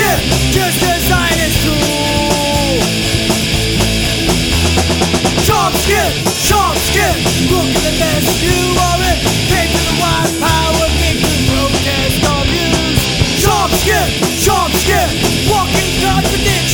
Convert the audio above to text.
skin, just as Zionist tool. Sharp skin, look at the mess you are in. Came to the white power, came to protest our views. Sharp skin, walking contradiction.